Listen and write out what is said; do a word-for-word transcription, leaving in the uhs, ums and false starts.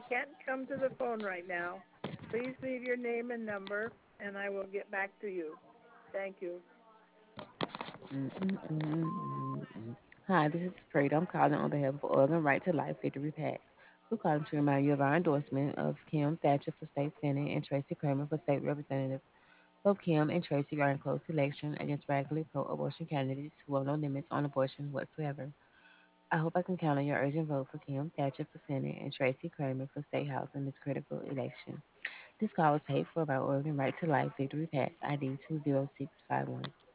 can't come to the phone right now. Please leave your name and number, and I will get back to you. Thank you. Mm-mm-mm-mm-mm. Hi, this is Freedom. I'm calling on behalf of Oregon Right to Life Victory PAC. We're calling to remind you of our endorsement of Kim Thatcher for State Senate and Tracy Kramer for State Representative. Both Kim and Tracy are in close election against radically pro-abortion candidates who have no limits on abortion whatsoever. I hope I can count on your urgent vote for Kim Thatcher for Senate and Tracy Kramer for State House in this critical election. This call was paid for by Oregon Right to Life Victory PAC I D two zero six five one.